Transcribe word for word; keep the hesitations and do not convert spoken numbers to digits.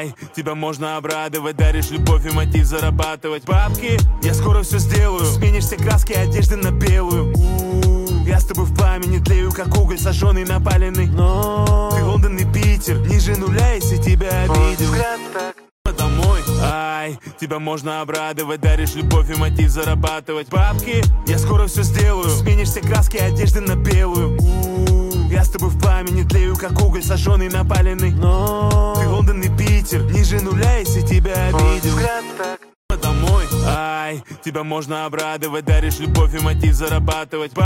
Ай, тебя можно обрадовать, даришь любовь и мотив зарабатывать бабки. Я скоро все сделаю, сменишь все краски одежды на белую. Я с тобой в пламени тлею, как уголь сожженный, напаленный. Но ты Лондон и Питер, ниже нуля, если тебя обидел. Взгляд так домой. Ай, тебя можно обрадовать, даришь любовь и мотив зарабатывать бабки. Я скоро все сделаю, сменишь все краски одежды на белую. Я с тобой в пламени тлею, как уголь сожженный, напаленный. Но ты Лондон и Питер, ниже нуля, если тебя обидел. Взгляд так домой. Ай, тебя можно обрадовать, даришь любовь и мотив зарабатывать.